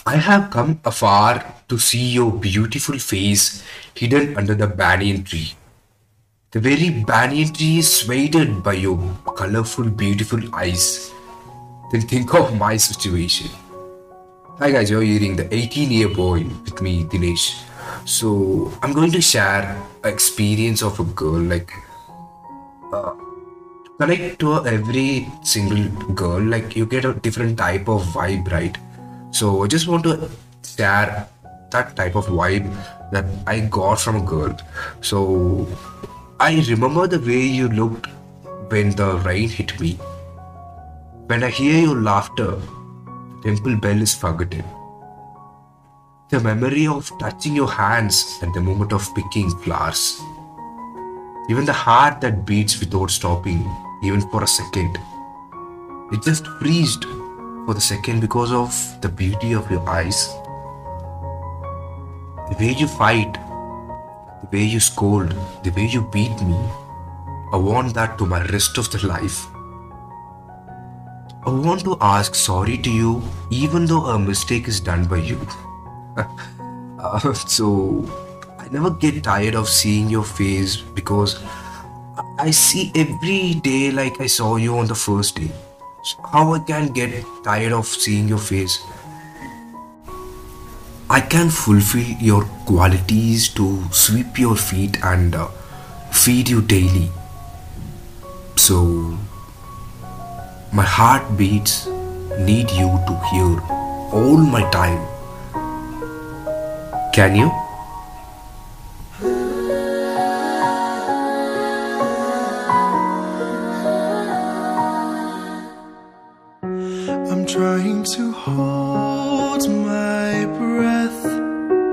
I have come afar to see your beautiful face hidden under the banyan tree. The very banyan tree is swayed by your colorful, beautiful eyes. Then think of my situation. Hi guys, you're hearing the 18-year boy with me, Dinesh. So I'm going to share an experience of a girl, like connect to every single girl, like you get a different type of vibe, right? So I just want to share that type of vibe that I got from a girl. So I remember the way you looked when the rain hit me. When I hear your laughter, the temple bell is forgotten. The memory of touching your hands at the moment of picking flowers. Even the heart that beats without stopping, even for a second. It just freezed for the second because of the beauty of your eyes. The way you fight, the way you scold, the way you beat me. I want that to my rest of the life. I want to ask sorry to you even though a mistake is done by you. So I never get tired of seeing your face because I see every day like I saw you on the first day. So how I can get tired of seeing your face? I can fulfill your qualities to sweep your feet and feed you daily. So my heartbeats need you to hear all my time. Can you?